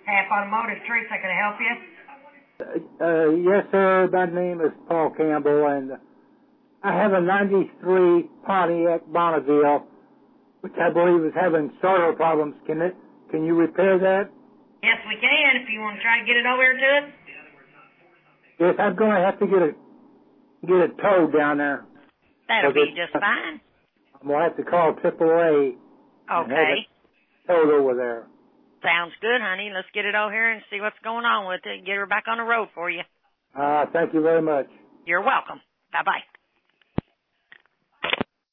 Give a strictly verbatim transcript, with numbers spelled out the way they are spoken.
Half Automotive, Teresa, can I help you? Uh, yes, sir. My name is Paul Campbell, and I have a ninety-three Pontiac Bonneville, which I believe is having starter problems. Can it? Can you repair that? Yes, we can, if you want to try to get it over here to us. Yes, I'm going to have to get it get it towed down there. That'll be just fine. I'm going to have to call triple A and have Okay. it towed over there. Sounds good, honey. Let's get it over here and see what's going on with it and get her back on the road for you. Uh, thank you very much. You're welcome. Bye-bye.